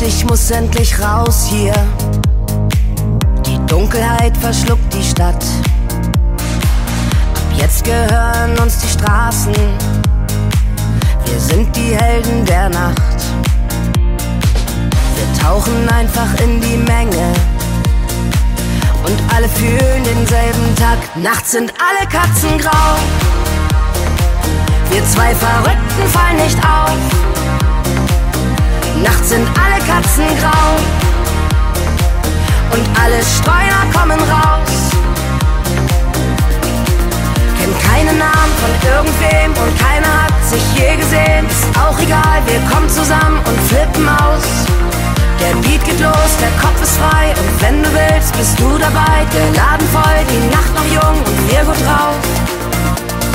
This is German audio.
ich muss endlich raus hier. Die Dunkelheit verschluckt die Stadt. Ab jetzt gehören uns die Straßen. Wir sind die Helden der Nacht. Wir tauchen einfach in die Menge und alle fühlen denselben Takt. Nachts sind alle Katzen grau. Wir zwei Verrückten fallen nicht auf. Nachts sind alle Katzen grau und alle Streuner kommen raus. Kennt keine Namen von irgendwem und keiner hat sich je gesehen. Ist auch egal, wir kommen zusammen und flippen aus. Der Beat geht los, der Kopf ist frei und wenn du willst, bist du dabei. Der Laden voll, die Nacht noch jung und wir gut drauf.